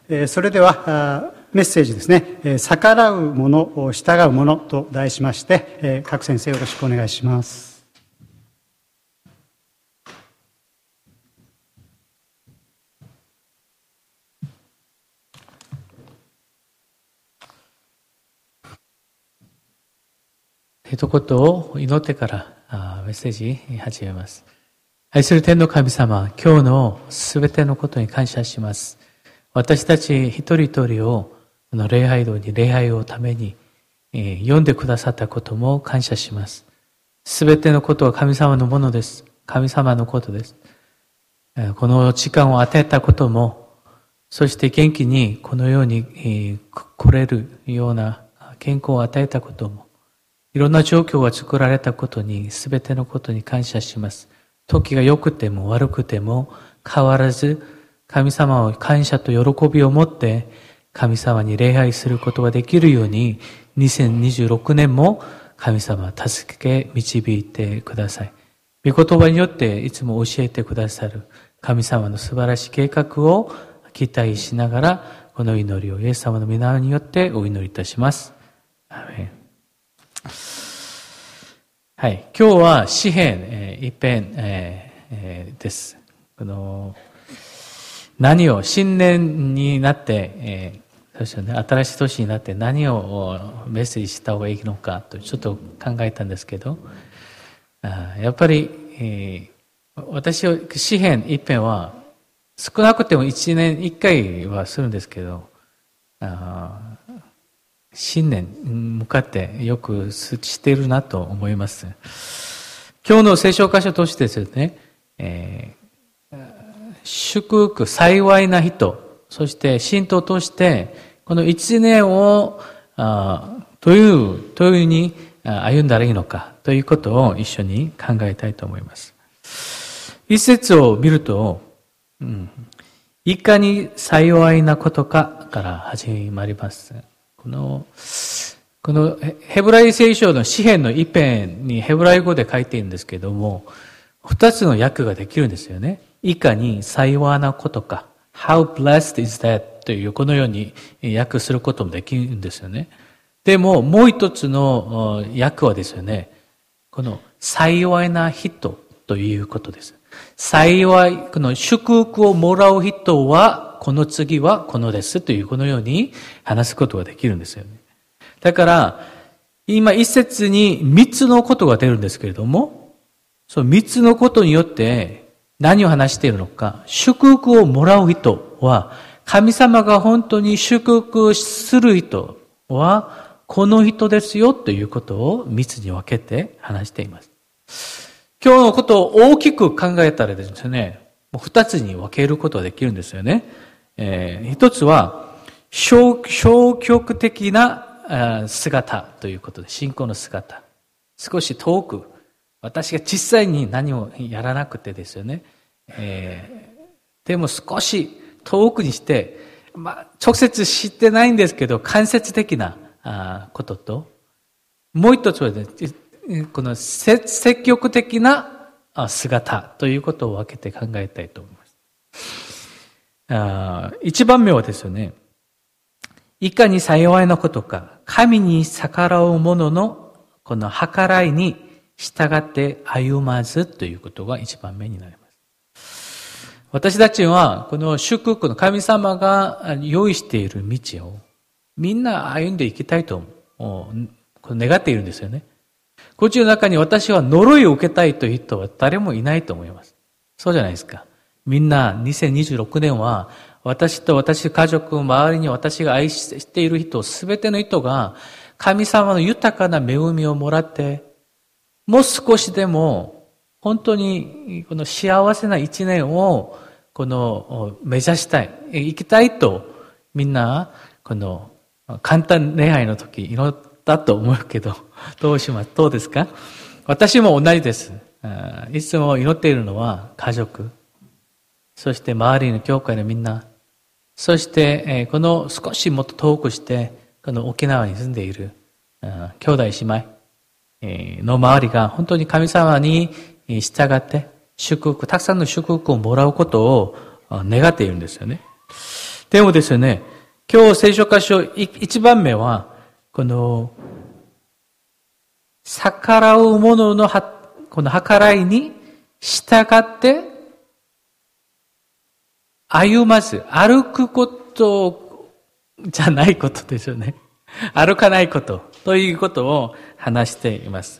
それではメッセージですね、逆らうもの、従うものと題しまして、各先生よろしくお願いします。 一言を祈ってからメッセージ始めます。愛する天の神様、今日のすべてのことに感謝します。私たち一人一人を礼拝堂に礼拝をために呼んでくださったことも感謝します。すべてのことは神様のものです。神様のことです。この時間を与えたことも、そして元気にこのように来れるような健康を与えたことも、いろんな状況が作られたことに、すべてのことに感謝します。時が良くても悪くても変わらず、神様を感謝と喜びを持って神様に礼拝することができるように、2026年も神様助け導いてください。御言葉によっていつも教えてくださる神様の素晴らしい計画を期待しながら、この祈りをイエス様の皆によってお祈りいたします。アーメン。はい、今日は詩編一編です。何を新年になって、そうですよね、新しい年になって何をメッセージした方がいいのかとちょっと考えたんですけど、やっぱり、私は詩編一編は少なくても1年1回はするんですけど、新年向かってよくしているなと思います。今日の聖書箇所としてですね、祝福、幸いな人、そして信徒としてこの一年をどういうふうに歩んだらいいのかということを一緒に考えたいと思います。一節を見ると、いかに幸いなことかから始まります。このヘブライ聖書の詩編の一編にヘブライ語で書いているんですけども、二つの訳ができるんですよね。いかに幸いなことか、How blessed is that というこのように訳することもできるんですよね。でももう一つの訳はですね、この幸いな人ということです。幸い、この祝福をもらう人はこの次はこのですというこのように話すことができるんですよね。だから今一節に3つのことが出るんですけれども、その3つのことによって何を話しているのか、祝福をもらう人は神様が本当に祝福する人はこの人ですよということを3つに分けて話しています。今日のことを大きく考えたらですね、2つに分けることができるんですよね。一つは消極的な姿ということで、信仰の姿。少し遠く、私が実際に何もやらなくてですよね。でも少し遠くにして、直接知ってないんですけど、間接的なことと、もう一つはですね、この積極的な姿ということを分けて考えたいと思います。一番目はですよね、いかに幸いなことか、神に逆らう者のこの計らいに従って歩まずということが一番目になります。私たちはこの祝福の神様が用意している道をみんな歩んでいきたいと願っているんですよね。こっちの中に私は呪いを受けたいという人は誰もいないと思います。そうじゃないですか。みんな2026年は私と私家族、周りに私が愛している人、すべての人が神様の豊かな恵みをもらって、もう少しでも本当にこの幸せな一年を目指したい、生きたいとみんなこの簡単礼拝の時祈ったと思うけど、どうですか？私も同じです。いつも祈っているのは家族、そして周りの教会のみんな、そしてこの少しもっと遠くしてこの沖縄に住んでいる兄弟姉妹の周りが本当に神様に従ってたくさんの祝福をもらうことを願っているんですよね。 でもですね、今日聖書箇所1番目は、この、逆らう者のこの計らいに従って歩まず、歩くことじゃないことですよね。歩かないことということを話しています。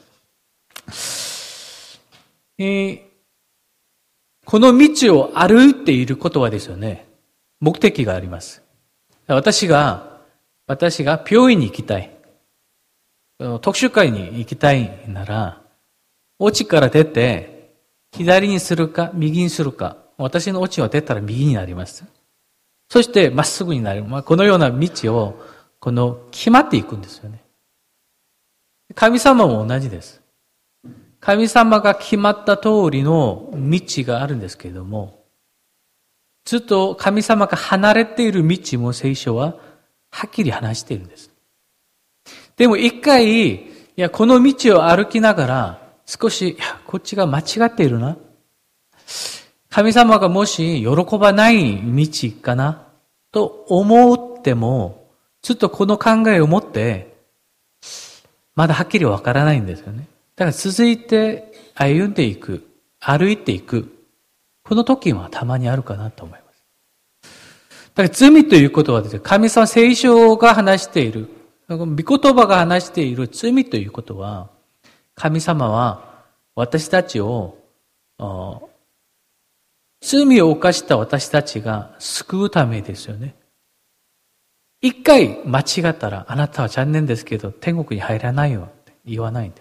この道を歩いていることはですよね、目的があります。私が病院に行きたい。特殊会に行きたいなら、お家から出て、左にするか、右にするか。私のお家は出たら右になります。そして、まっすぐになる。このような道を、決まっていくんですよね。神様も同じです。神様が決まった通りの道があるんですけれども、ずっと神様が離れている道も聖書ははっきり話しているんです。でも一回、この道を歩きながら、少し、こっちが間違っているな。神様がもし喜ばない道かなと思っても、ずっとこの考えを持って、まだはっきりわからないんですよね。だから続いて歩んでいく、歩いていく、この時はたまにあるかなと思います。だから罪ということはですね、神様聖書が話している、御言葉が話している罪ということは、神様は私たちを、罪を犯した私たちが救うためですよね。一回間違ったら、あなたは残念ですけど、天国に入らないよって言わないんです。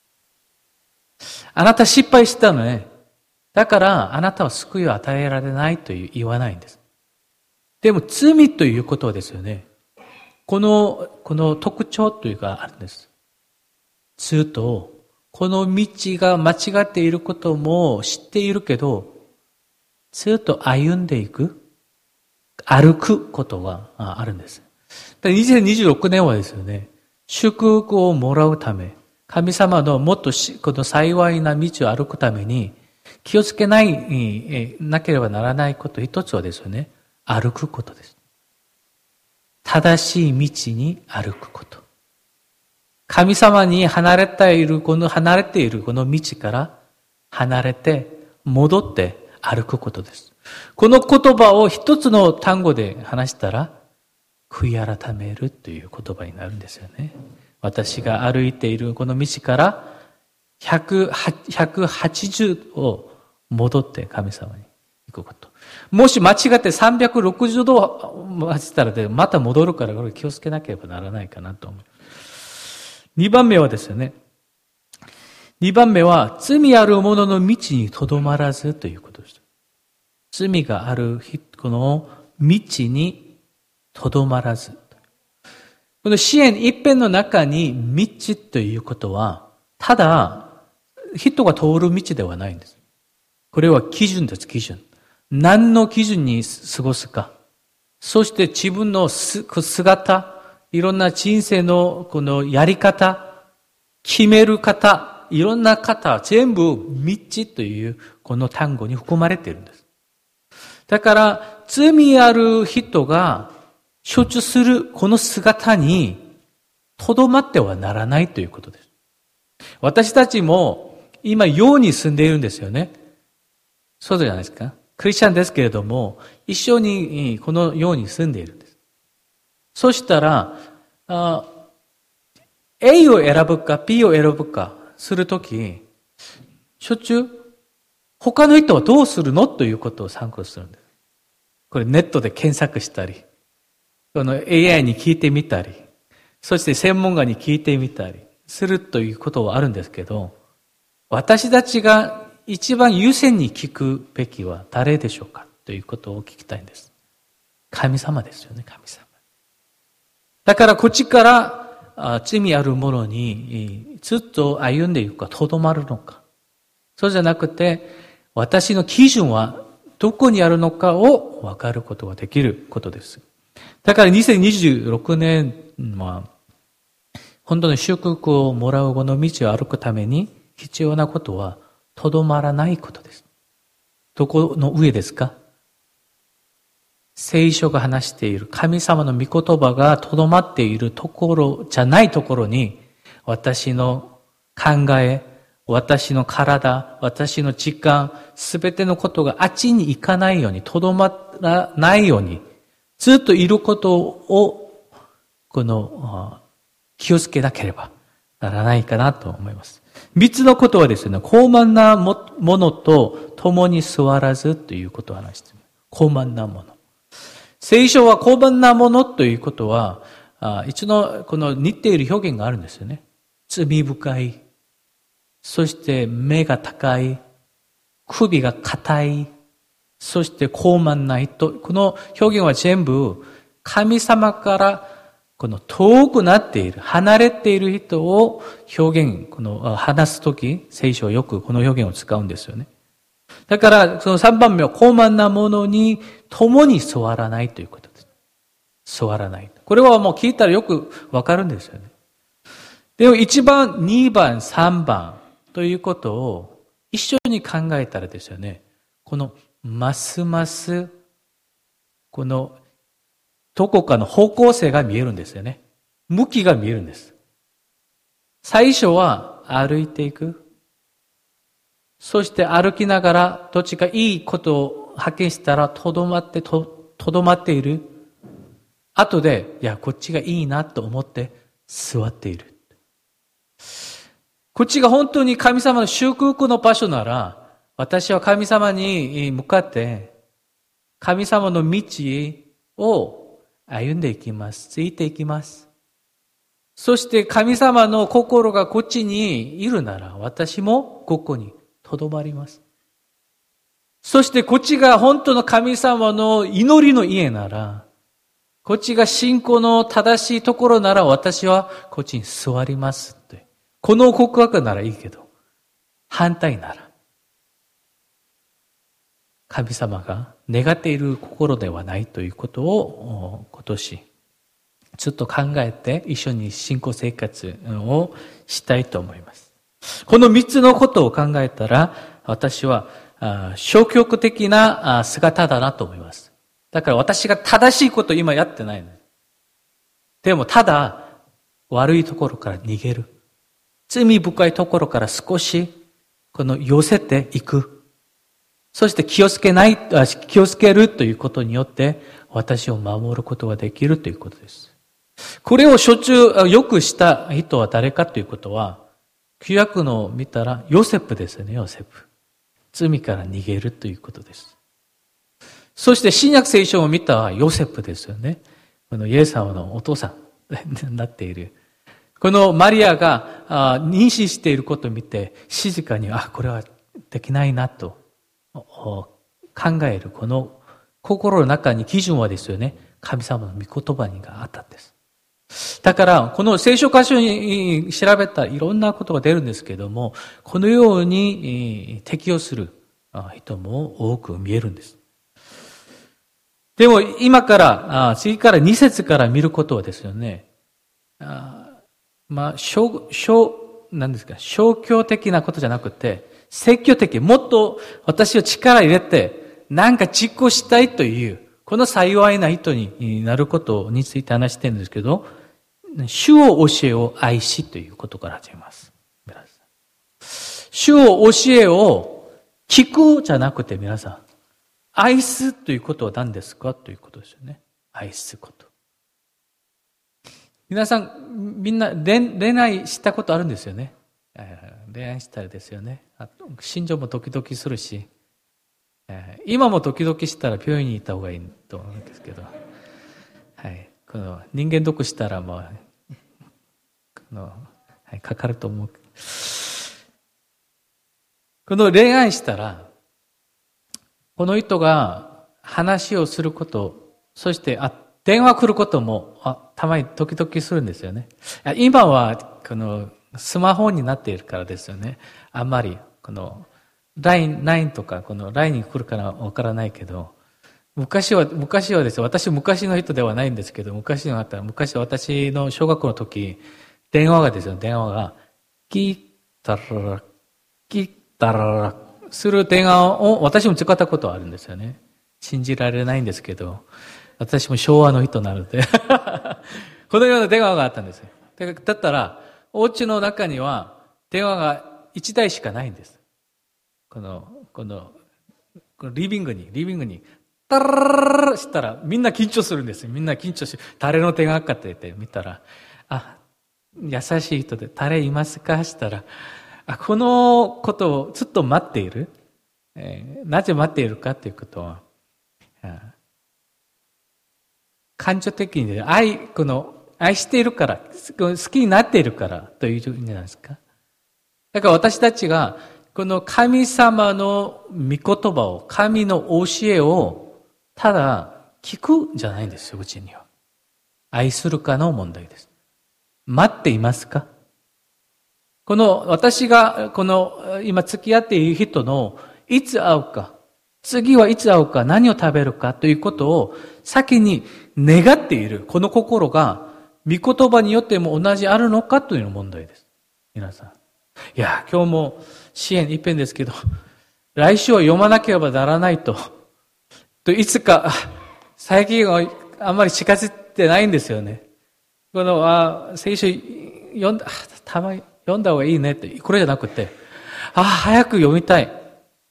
あなた失敗したのね。だから、あなたは救いを与えられないと言わないんです。でも、罪ということはですよね。この特徴というかあるんです。ずっと、この道が間違っていることも知っているけど、ずっと歩んでいく、歩くことがあるんです。2026年はですよね、祝福をもらうため、神様のもっとこの幸いな道を歩くために、気をつけなければならないこと一つはですよね、歩くことです。正しい道に歩くこと。神様に離れているこの道から離れて戻って歩くことです。この言葉を一つの単語で話したら、悔い改めるという言葉になるんですよね。私が歩いているこの道から180を戻って神様に行くこと。もし間違って360度回したらまた戻るからこれ気をつけなければならないかなと思う。2番目はですよね。2番目は罪ある者の道にとどまらずということです。罪があるこの道にとどまらず。この詩篇一編の中に道ということは、ただ人が通る道ではないんです。これは基準です、基準。何の基準に過ごすか。そして自分の姿、いろんな人生のこのやり方、決める方、いろんな方、全部道というこの単語に含まれているんです。だから、罪ある人が所持するこの姿にとどまってはならないということです。私たちも今世に住んでいるんですよね。そうじゃないですか。クリスチャンですけれども、一緒にこの世に住んでいるんです。そしたら、A を選ぶか B を選ぶかするとき、しょっちゅう他の人はどうするのということを参考にするんです。これネットで検索したり、この AI に聞いてみたり、そして専門家に聞いてみたりするということはあるんですけど、私たちが一番優先に聞くべきは誰でしょうかということを聞きたいんです。神様ですよね、神様。だからこっちから罪ある者にずっと歩んでいくか、とどまるのか。そうじゃなくて、私の基準はどこにあるのかを分かることができることです。だから2026年は、本当に祝福をもらうこの道を歩くために必要なことは、とどまらないことです。どこの上ですか？ 聖書が話している神様の御言葉がとどまっているところじゃないところに、私の考え、私の体、私の時間、すべてのことがあっちに行かないように、とどまらないように、ずっといることを、気をつけなければならないかなと思います。三つのことはですね、高慢なものと共に座らずということを話しています。高慢なもの。聖書は高慢なものということは、一度この似ている表現があるんですよね。罪深い。そして目が高い。首が硬い。そして高慢な人。この表現は全部神様からこの遠くなっている、離れている人を表現、話すとき、聖書はよくこの表現を使うんですよね。だから、その3番目は高慢なものに共に座らないということです。座らない。これはもう聞いたらよくわかるんですよね。でも1番、2番、3番ということを一緒に考えたらですよね、ますます、どこかの方向性が見えるんですよね。向きが見えるんです。最初は歩いていく。そして歩きながらどっちかいいことを発見したらとどまっている。後で、いや、こっちがいいなと思って座っている。こっちが本当に神様の祝福の場所なら、私は神様に向かって神様の道を歩んでいきます。ついていきます。そして神様の心がこっちにいるなら、私もここにとどまります。そしてこっちが本当の神様の祈りの家なら、こっちが信仰の正しいところなら、私はこっちに座りますって。この告白ならいいけど、反対なら、神様が願っている心ではないということを今年ずっと考えて一緒に信仰生活をしたいと思います。この3つのことを考えたら私は消極的な姿だなと思います。だから私が正しいことを今やってないの。でもただ悪いところから逃げる。罪深いところから少し寄せていく。そして気をつけるということによって私を守ることができるということです。これをよくした人は誰かということは、旧約のを見たらヨセフですよね、ヨセフ。罪から逃げるということです。そして新約聖書を見たらヨセフですよね。イエス様のお父さんになっている。このマリアが妊娠していることを見て静かに、これはできないなと考えるこの心の中に基準はですよね、神様の御言葉にがあったんです。だからこの聖書箇所に調べたらいろんなことが出るんですけども、このように適用する人も多く見えるんです。でも今から次から2節から見ることはですよね、何ですか、消極的なことじゃなくて積極的、もっと私は力入れてなんか実行したいというこの幸いな人になることについて話してるんですけど、主を教えを愛しということから始めます。主を教えを聞くじゃなくて皆さん、愛すということは何ですかということですよね。愛すこと。皆さん、みんな恋愛したことあるんですよね。恋愛したらですよね。心情もドキドキするし、今もドキドキしたら病院に行った方がいいと思うんですけど、はい、この人間ドックしたらかかると思う。この恋愛したら、この人が話をすること、そして電話来ることもたまにドキドキするんですよね。今はこのスマホになっているからですよね。あんまりこのLINE とかこの LINE に来るからわからないけど、昔はですよ、私昔の人ではないんですけど、昔私の小学校の時、電話がキッタララする電話を私も使ったことはあるんですよね。 信じられないんですけど、私も昭和の人なので、このような電話があったんですよ。だったら、お家の中には電話が1台しかないんです。このリビングに、タララララしたら、みんな緊張するんですよ。みんな緊張して、誰の電話かって言って見たら、優しい人で、誰いますかしたら、このことをずっと待っている。なぜ待っているかということは、感情的に愛しているから、好きになっているからという意味なんですか。だから私たちが、この神様の御言葉を、神の教えを、ただ聞くんじゃないんですよ、うちには。愛するかの問題です。待っていますか？私が、今付き合っている人の、いつ会うか、次はいつ会うか、何を食べるかということを先に願っている、この心が、御言葉によっても同じあるのかというの問題です。皆さん。いや、今日も支援一遍ですけど、来週は読まなければならないといつか、最近はあんまり近づいてないんですよね。聖書読んだ方がいいねって、これじゃなくて、早く読みたい。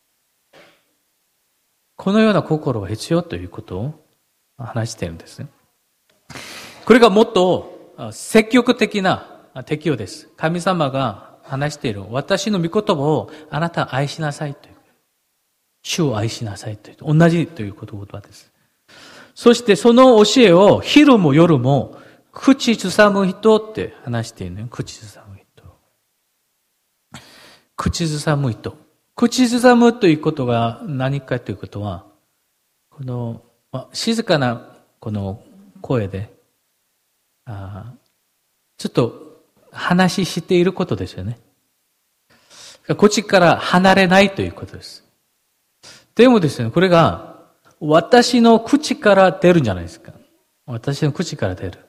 このような心が必要ということを話しているんですね。これがもっと積極的な適用です。神様が話している、私の御言葉をあなたは愛しなさいという。主を愛しなさいという。同じという言葉です。そしてその教えを昼も夜も口ずさむ人って話しているのよ。口ずさむ人。口ずさむ人。口ずさむということが何かということは、静かなこの声で、ちょっと話していることですよね。口から離れないということです。でもですね、これが私の口から出るんじゃないですか。私の口から出る。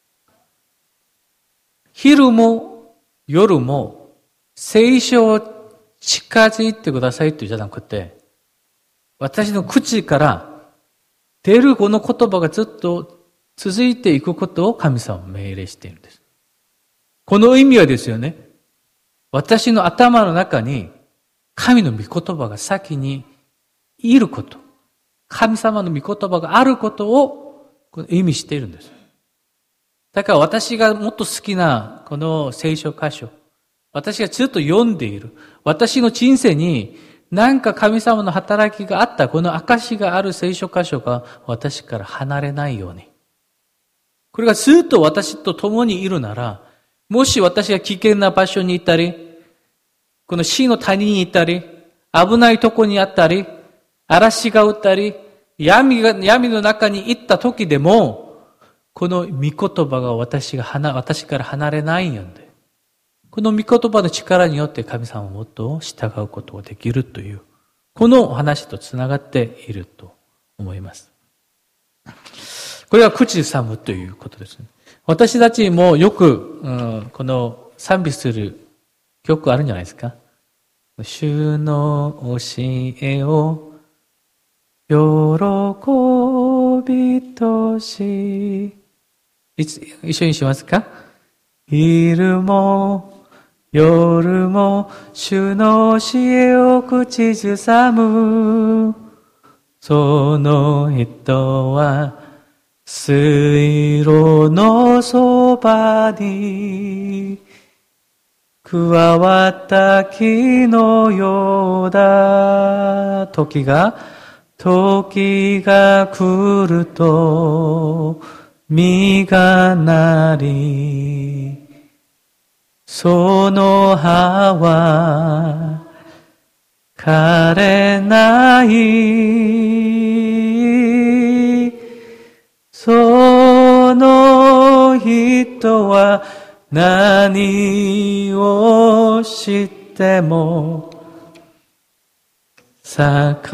昼も夜も聖書を近づいてくださいとじゃなくて、私の口から出るこの言葉がずっと続いていくことを神様は命令しているんです。この意味はですよね、私の頭の中に神の御言葉が先にいること、神様の御言葉があることを意味しているんです。だから私がもっと好きなこの聖書箇所、私がずっと読んでいる、私の人生に何か神様の働きがあったこの証がある聖書箇所が私から離れないように。これがずっと私と共にいるなら、もし私が危険な場所にいたり、この死の谷にいたり、危ないとこにあったり、嵐が打ったり、闇の中に行った時でも、この御言葉が私から離れないようで、この御言葉の力によって神様をもっと従うことができるという、このお話とつながっていると思います。これは口ずさむということですね。私たちもよく、この賛美する曲あるんじゃないですか。主の教えを喜びとし、一緒にしますか？昼も夜も主の教えを口ずさむ。その人は水路のそばに加わった木のようだ。時が来ると実がなり、その葉は枯れない。その人は何をしても栄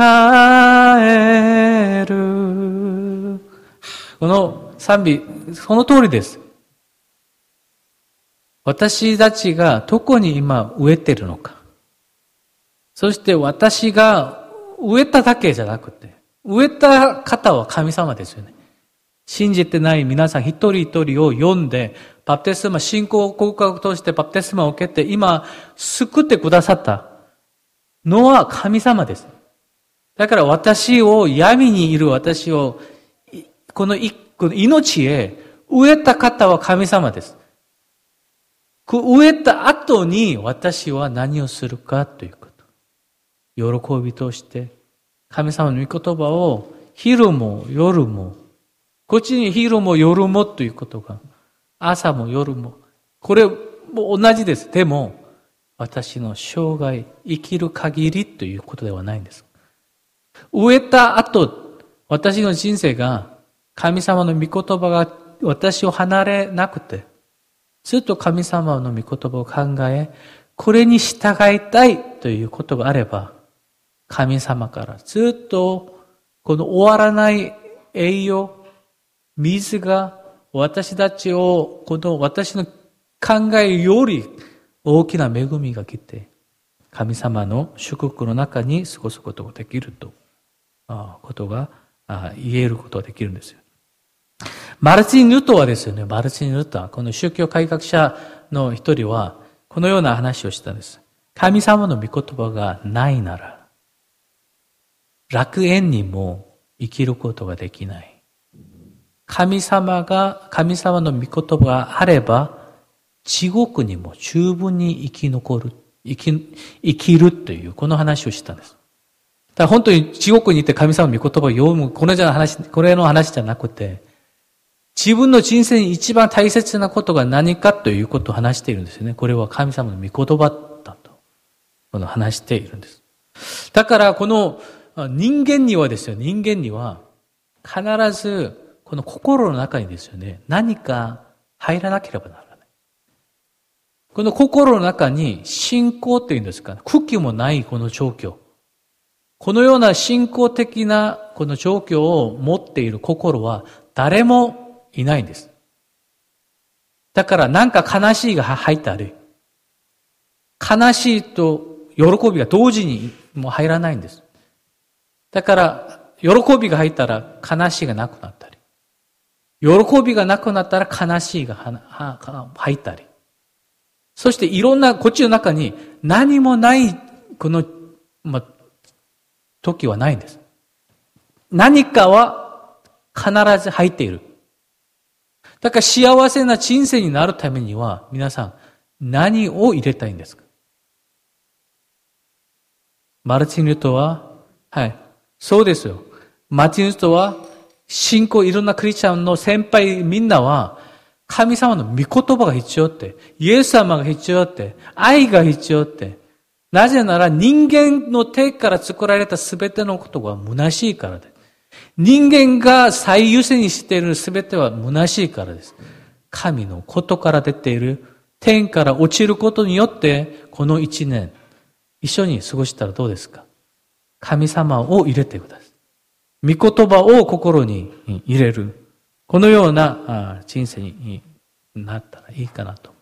える。この賛美、その通りです。私たちがどこに今植えてるのか。そして私が植えただけじゃなくて、 植えた方は神様ですよね。信じてない皆さん一人一人を呼んで、バプテスマ、信仰告白を通してバプテスマを受けて、今、救ってくださったのは神様です。だから私を、闇にいる私を、この命へ植えた方は神様です。植えた後に私は何をするかということ。喜びとして、神様の御言葉を昼も夜も、こっちに昼も夜もということが、朝も夜も、これも同じです。でも、私の生涯、生きる限りということではないんです。植えた後、私の人生が、神様の御言葉が私を離れなくて、ずっと神様の御言葉を考え、これに従いたいということがあれば、神様からずっとこの終わらない栄養、水が私たちを、この私の考えより大きな恵みが来て、神様の祝福の中に過ごすことができると、ことが言えることができるんですよ。マルチン・ルトはですよね、マルチン・ルトは、この宗教改革者の一人は、このような話をしたんです。神様の御言葉がないなら、楽園にも生きることができない。神様の御言葉があれば、地獄にも十分に生きるという、この話をしたんです。だから本当に地獄に行って神様の御言葉を読む、これの話じゃなくて、自分の人生に一番大切なことが何かということを話しているんですよね。これは神様の御言葉だと、話しているんです。だからこの人間にはですよ、人間には必ずこの心の中にですよね、何か入らなければならない。この心の中に信仰っていうんですか、茎もないこの状況。このような信仰的なこの状況を持っている心は誰もいないんです。だからなんか悲しいが入ったり、悲しいと喜びが同時にもう入らないんです。だから喜びが入ったら悲しいがなくなったり、喜びがなくなったら悲しいが入ったり、そしていろんなこっちの中に何もないこの、時はないんです。何かは必ず入っている。だから幸せな人生になるためには皆さん何を入れたいんですか？マルチン・ルトは、はい、そうですよ。マルチン・ルトは信仰いろんなクリスチャンの先輩みんなは神様の御言葉が必要って、イエス様が必要って、愛が必要って、なぜなら人間の手から作られたすべてのことが虚しいからで。人間が最優先にしているすべては虚しいからです。神のことから出ている天から落ちることによってこの一年一緒に過ごしたらどうですか？神様を入れてください。御言葉を心に入れる。このような人生になったらいいかなと。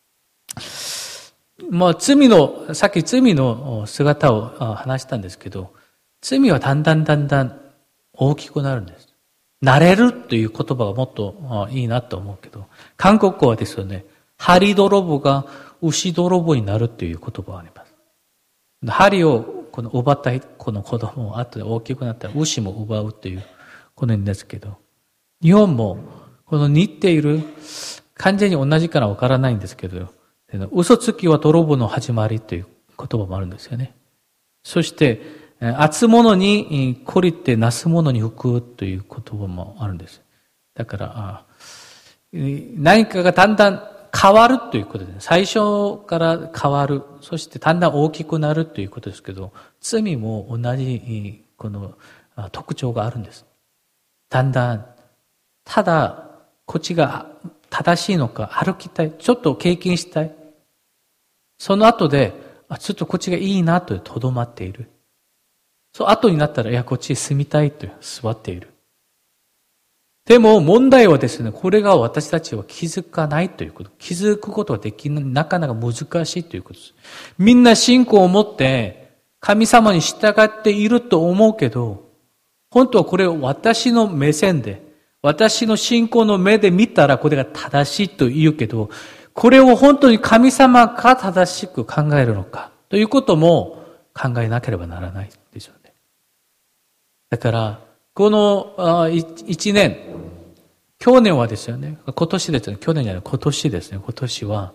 さっき罪の姿を話したんですけど、罪はだんだん大きくなるんです。慣れるという言葉がもっといいなと思うけど、韓国語はですよね、針泥棒が牛泥棒になるという言葉があります。針を奪ったこの子供を後で大きくなったら牛も奪うというこの意味ですけど、日本もこの似ている、完全に同じからわからないんですけど、嘘つきは泥棒の始まりという言葉もあるんですよね。そして、厚物に懲りてなす者に服という言葉もあるんです。だから、何かがだんだん変わるということです。最初から変わる。そしてだんだん大きくなるということですけど、罪も同じこの特徴があるんです。だんだん、ただこっちが正しいのか歩きたい。ちょっと経験したい。その後で、ちょっとこっちがいいなととどまっている。そう後になったら、いや、こっちに住みたいと座っている。でも問題はですね、これが私たちは気づかないということ。気づくことができない、なかなか難しいということです。みんな信仰を持って神様に従っていると思うけど、 本当はこれを私の目線で、私の信仰の目で見たらこれが正しいと言うけど、これを本当に神様が正しく考えるのかということも考えなければならないでしょうね。だから、この一年、去年はですよね、今年ですよね、去年じゃない、今年ですね、今年は、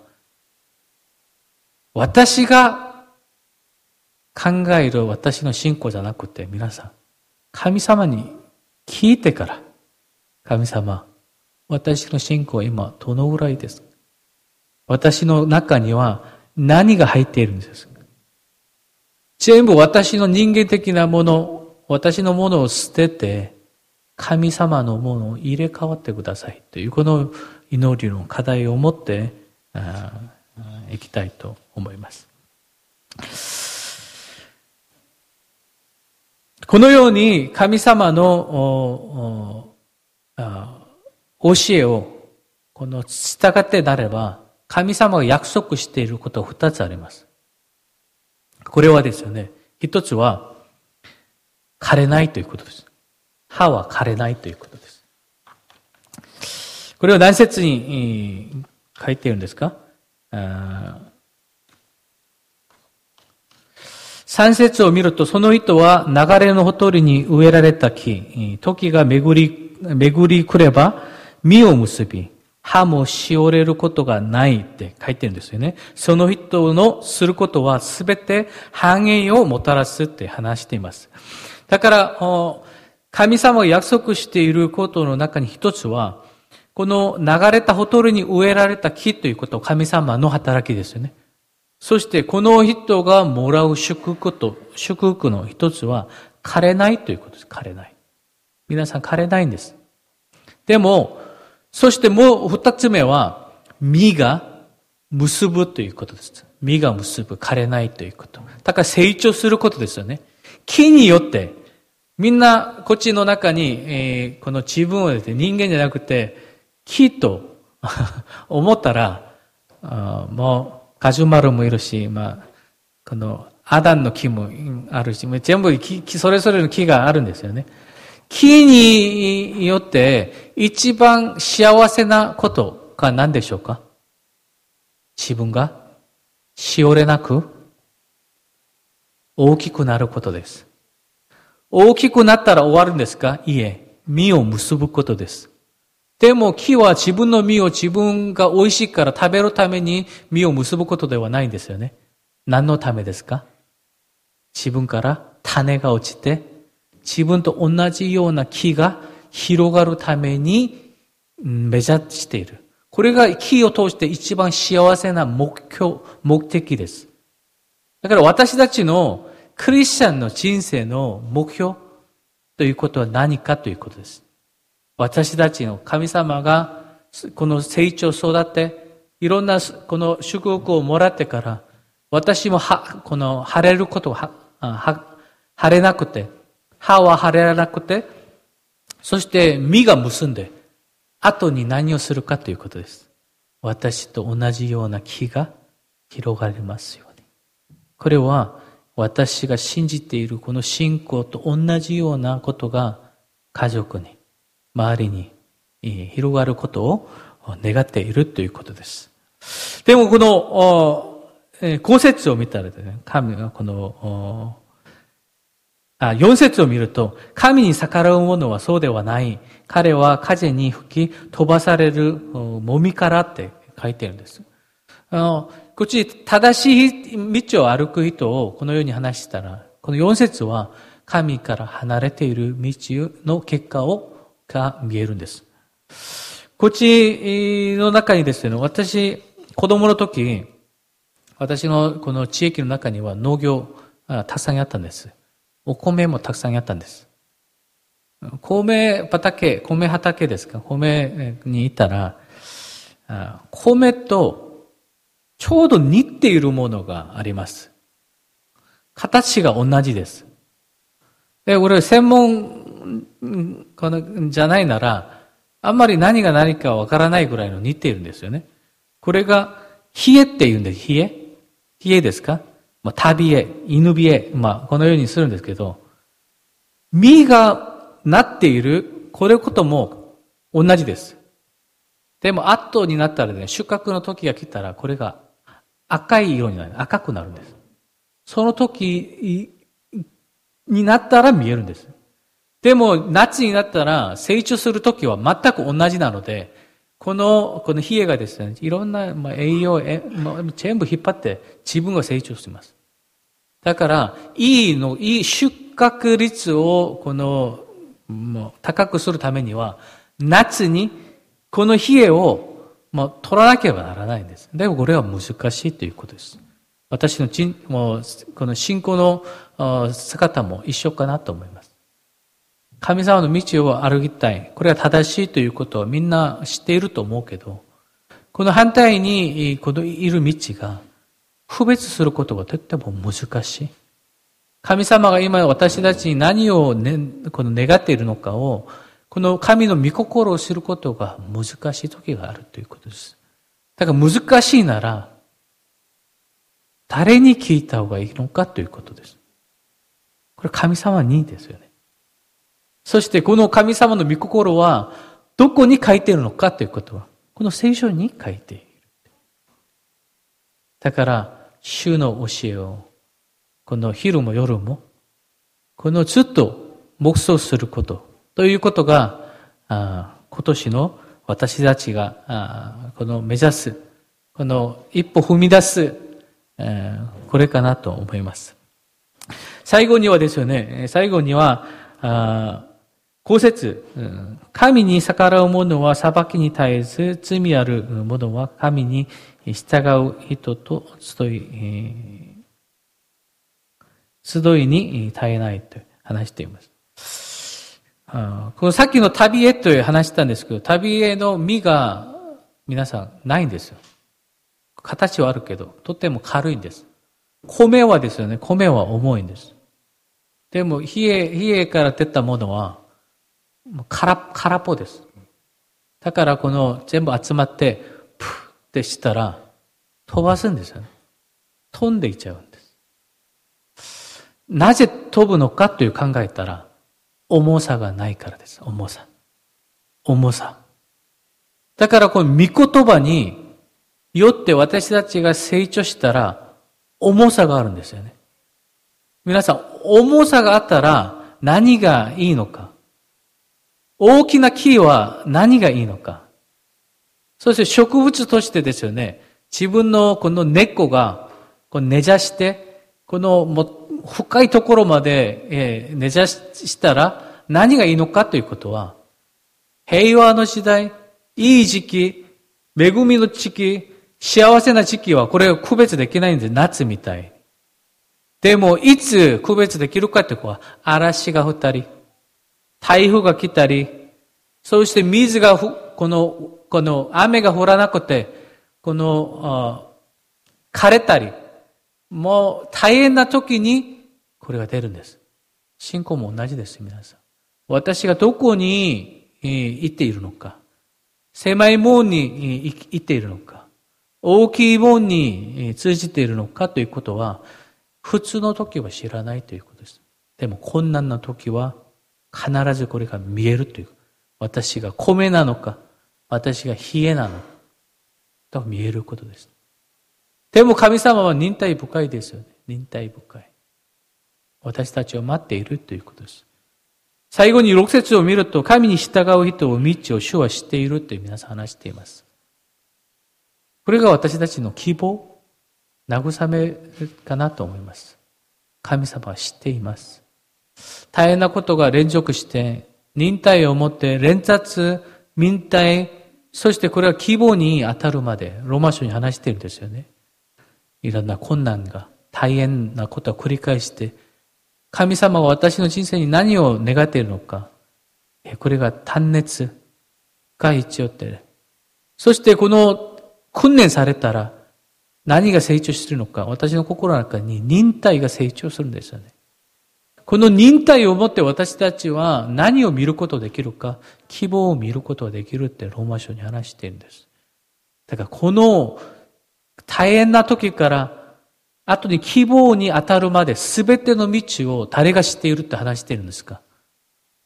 私が考える私の信仰じゃなくて、皆さん、神様に聞いてから、神様、私の信仰は今どのぐらいですか？私の中には何が入っているんですか？全部私の人間的なもの、私のものを捨てて、神様のものを入れ替わってくださいというこの祈りの課題を持っていきたいと思います。このように神様の教えをこの従ってなれば、神様が約束していることは2つあります。これはですよね、一つは枯れないということです。葉は枯れないということです。これを何節に書いているんですか？3節を見ると、その人は流れのほとりに植えられた木、時が巡り来れば実を結び、葉もしおれることがないって書いてるんですよね。その人のすることはすべて繁栄をもたらすって話しています。だから、神様が約束していることの中に一つは、この流れたほとりに植えられた木ということは神様の働きですよね。そしてこの人がもらう祝福の一つは枯れないということです。枯れない。皆さん枯れないんです。でも、そしてもう二つ目は実が結ぶということです。実が結ぶ、枯れないということ。だから成長することですよね。木によって、みんなこっちの中に、この自分をですね、人間じゃなくて木と思ったら、もうガジュマルもいるし、このアダンの木もあるし、全部それぞれの木があるんですよね。木によって一番幸せなことが何でしょうか？自分がしおれなく大きくなることです。大きくなったら終わるんですか？いえ、実を結ぶことです。でも木は自分の実を自分が美味しいから食べるために実を結ぶことではないんですよね。何のためですか？自分から種が落ちて自分と同じような木が広がるために目指している。これが木を通して一番幸せな目的です。だから私たちのクリスチャンの人生の目標ということは何かということです。私たちの神様がこの成長を育て、いろんなこの祝福をもらってから、私もこの晴れることは晴れなくて、葉は晴れなくて、そして実が結んで、後に何をするかということです。私と同じような木が広がりますように。これは私が信じているこの信仰と同じようなことが家族に、周りに広がることを願っているということです。でもこの5節を見たらですね、神がこの4節を見ると、神に逆らう者はそうではない。彼は風に吹き飛ばされるもみからって書いてるんです。こっち正しい道を歩く人をこのように話したら、この4節は神から離れている道の結果が見えるんです。こっちの中にですね、私、子供の時、私のこの地域の中には農業たくさんあったんです。お米もたくさんあったんです。米畑ですか？米に行ったら、米とちょうど似ているものがあります。形が同じです。で、俺専門じゃないなら、あんまり何が何かわからないぐらいの似ているんですよね。これが、冷えって言うんです。冷えですか？旅へ、犬冷え、このようにするんですけど、実がなっている、これことも同じです。でも、後になったらね、収穫の時が来たら、これが赤い色になる。赤くなるんです。その時になったら見えるんです。でも、夏になったら、成長する時は全く同じなので、この冷えがですね、いろんな栄養、全部引っ張って自分が成長します。だから、いい収穫率を、高くするためには、夏に、この冷えを、取らなければならないんです。でも、これは難しいということです。私のこの信仰の姿も一緒かなと思います。神様の道を歩きたい。これが正しいということをみんな知っていると思うけど、この反対に、このいる道が、区別することがとっても難しい。神様が今私たちに何を、願っているのかを、この神の御心を知ることが難しい時があるということです。だから難しいなら、誰に聞いた方がいいのかということです。これ神様にですよね。そしてこの神様の御心はどこに書いているのかということは、この聖書に書いている。だから、主の教えを、この昼も夜も、このずっと黙想することということが、今年の私たちが、この目指す、この一歩踏み出す、これかなと思います。最後にはですよね、後節、神に逆らう者は裁きに絶えず、罪ある者は神に従う人と集いに絶えないと話しています。このさっきの旅へと話したんですけど、旅への実が皆さんないんですよ。形はあるけど、とても軽いんです。米はですよね、米は重いんです。でも、冷えから出たものは、空っぽです。だから全部集まって、プーってしたら、飛ばすんですよね。飛んでいっちゃうんです。なぜ飛ぶのかという考えたら、重さがないからです。重さ。だからこの御言葉によって私たちが成長したら、重さがあるんですよね。皆さん、重さがあったら何がいいのか。大きな木は何がいいのか。そして植物としてですよね、自分のこの根っこが根ざして、深いところまで根ざしたら何がいいのかということは、平和の時代、いい時期、恵みの時期、幸せな時期はこれを区別できないんです。夏みたい。でも、いつ区別できるかというと、嵐が降ったり、台風が来たり、そして水が、この雨が降らなくて、枯れたり、もう大変な時にこれが出るんです。信仰も同じです、皆さん。私がどこに行っているのか、狭い門に行っているのか、大きい門に通じているのかということは、普通の時は知らないということです。でも困難な時は必ずこれが見えるという。私が米なのか、私が冷えなのか、と見えることです。でも神様は忍耐深いですよね。忍耐深い。私たちを待っているということです。最後に6節を見ると、神に従う人を道を主は知っていると皆さん話しています。これが私たちの希望、慰めかなと思います。神様は知っています。大変なことが連続して、忍耐を持って連殺、忍耐、そしてこれは希望に当たるまで、ローマ書に話しているんですよね。いろんな困難が、大変なことを繰り返して、神様は私の人生に何を願っているのか、これが断熱が必要で、そしてこの訓練されたら、何が成長するのか、私の心の中に忍耐が成長するんですよね。この忍耐をもって私たちは何を見ることができるか、希望を見ることができるってローマ書に話しているんです。だからこの大変な時から後に希望に当たるまで全ての道を誰が知っているって話しているんですか？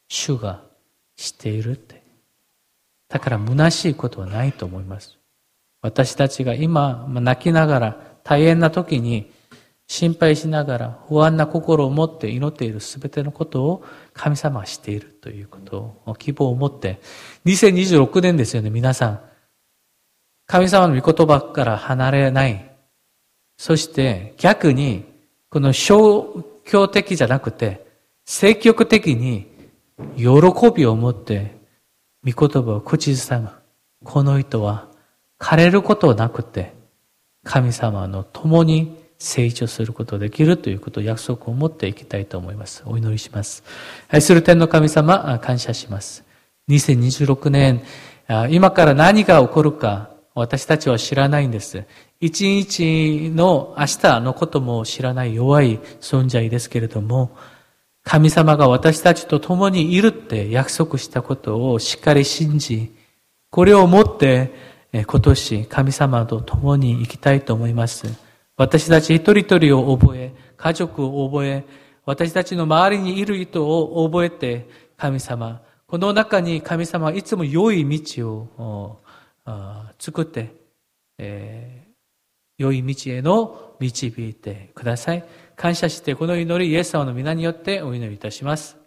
主がしているって。だから虚しいことはないと思います。私たちが今、泣きながら、大変な時に心配しながら、不安な心を持って祈っているすべてのことを神様はしているということを、希望を持って、2026年ですよね、皆さん。神様の御言葉から離れない。そして逆に、この消極的じゃなくて、積極的に喜びを持って、御言葉を口ずさむ。この人は枯れることなくて、神様の共に成長することができるということを約束を持っていきたいと思います。お祈りします。愛する天の神様、感謝します。2026年、今から何が起こるか、私たちは知らないんです。一日の明日のことも知らない弱い存在ですけれども、神様が私たちと共にいるって約束したことをしっかり信じ、これをもって今年神様と共に生きたいと思います。私たち一人一人を覚え、家族を覚え、私たちの周りにいる人を覚えて、神様、この中に神様はいつも良い道を作って、良い道への導いてください。感謝してこの祈りイエス様の皆によってお祈りいたします。